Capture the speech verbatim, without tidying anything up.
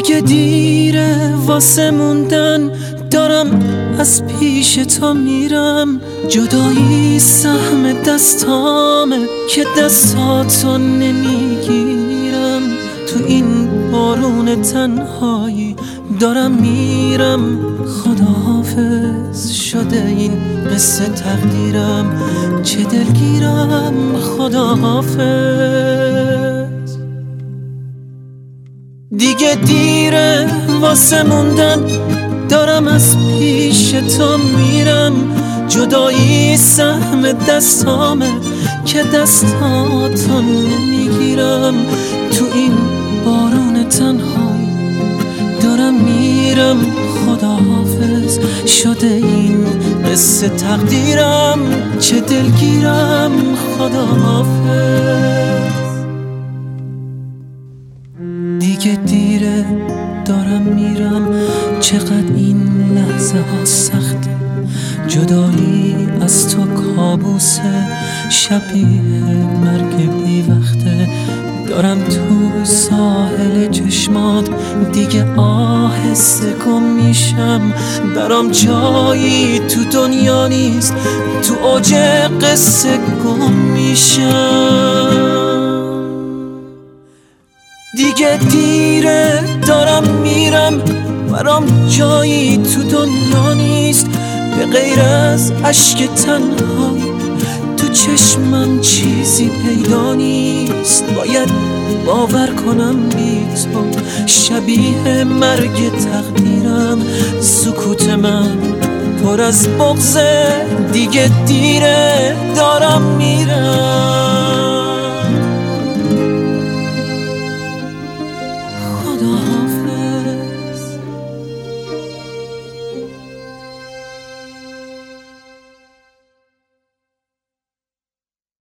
دیگه دیره واسه موندن، دارم از پیش تو میرم. جدایی سهم دستامه که دستاتو نمیگیرم. تو این بارون تنهایی دارم میرم. خداحافظ شده این قصه تقدیرم، چه دلگیرم. خداحافظ. دیگه دیره واسه موندن، دارم از پیش تو میرم. جدایی سهم دستامه که دستاتو نمیگیرم. تو این بارون تنهایی دارم میرم. خداحافظ شده این قصه تقدیرم، چه دلگیرم. خداحافظ. دیگه دیره دارم میرم، چقدر این لحظه ها سخته. جدایی از تو کابوسه، شبیه مرگ بی وقته. دارم تو ساحل چشمات، دیگه آهسته گم میشم. برام جایی تو دنیا نیست، تو اوج قصه گم میشم. دیگه دیره دارم میرم، برام جایی تو دنیا نیست. به غیر از اشک تنهایی تو چشمم چیزی پیدا نیست. باید باور کنم بی تو شبیه مرگ تقدیرم. سکوت من پر از بغضه، دیگه دیره دارم میرم.